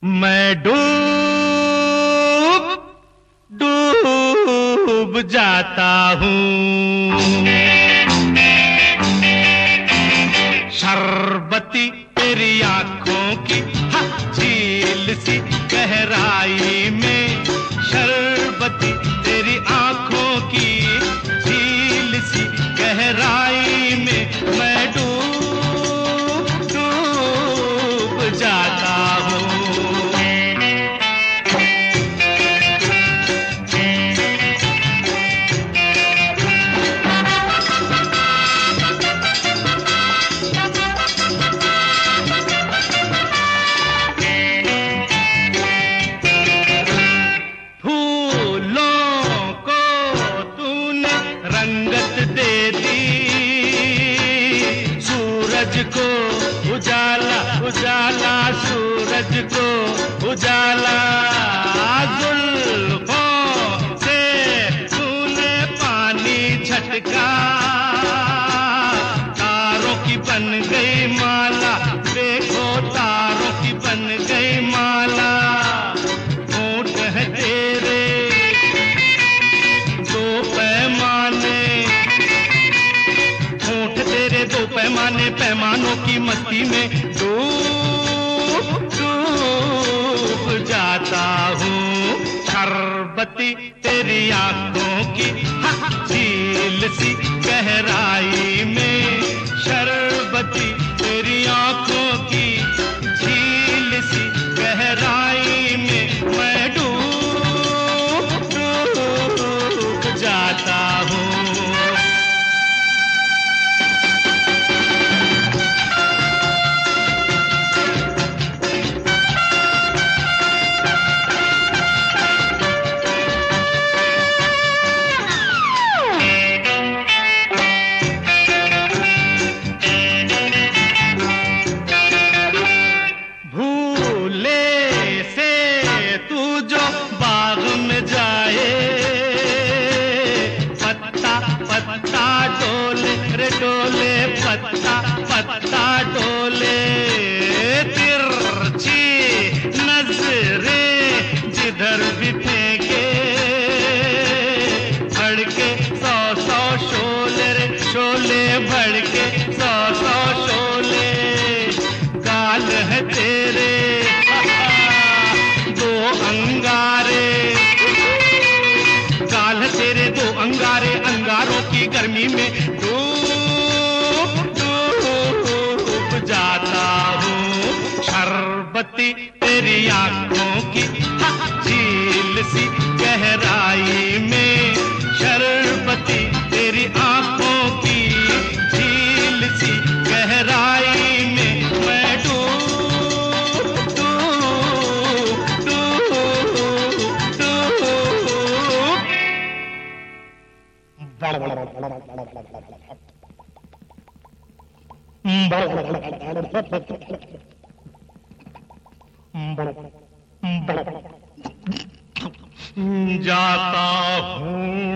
मैं डूब डूब जाता हूँ। शरबती तेरी आंखों की झील सी गहराई में, शरबती तेरी आंखों की झील सी गहराई में मैं डूब डूब जाता हूँ। रंगत दे दी सूरज को उजाला, उजाला सूरज को उजाला। जुल्फों से तूने पानी छटका, तारों की बन गई माला, देखो तारों की बन गई माला। होंठ है तेरे दो पैमाने, होंठ तेरे दो पैमाने, पैमानों की मस्ती में डूब डूब जाता हूँ। शरबती तेरी आंखों की झील सी गहराई में, शरबती तेरी आंखों की झील सी गहराई में मैं डूब डूब जाता हूँ। बाग में जाए पत्ता पत्ता डोले रे डोले, पत्ता पत्ता डोले। तिरछी नजरें जिधर भी फेंके, भड़के सौ सौ शोले रे शोले, भड़के सौ सौ शोले। गाल है तेरे दो अंगारे, गाल तेरे दो अंगारे, अंगारों की गर्मी में डूब डूब जाता हूँ। शरबती तेरी आंखों की झील सी गहराई में, शरबती तेरी आंखों की झील सी गहराई में मैं डूब डूब डूब डूब जाता हूँ।